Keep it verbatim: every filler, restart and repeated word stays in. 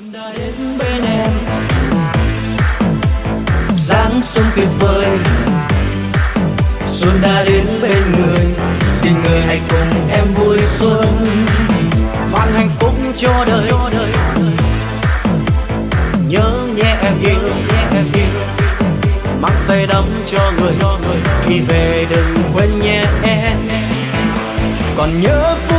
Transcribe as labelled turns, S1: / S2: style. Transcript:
S1: Xuân đã đến bên em, dáng xuân tuyệt vời. Xuân đã đến bên người, xin người hãy cùng em vui xuân, mang hạnh phúc cho đời. Nhớ nhé em yêu, nhé em yêu, mang tay đắm cho người. Khi về đừng quên nhé em, còn nhớ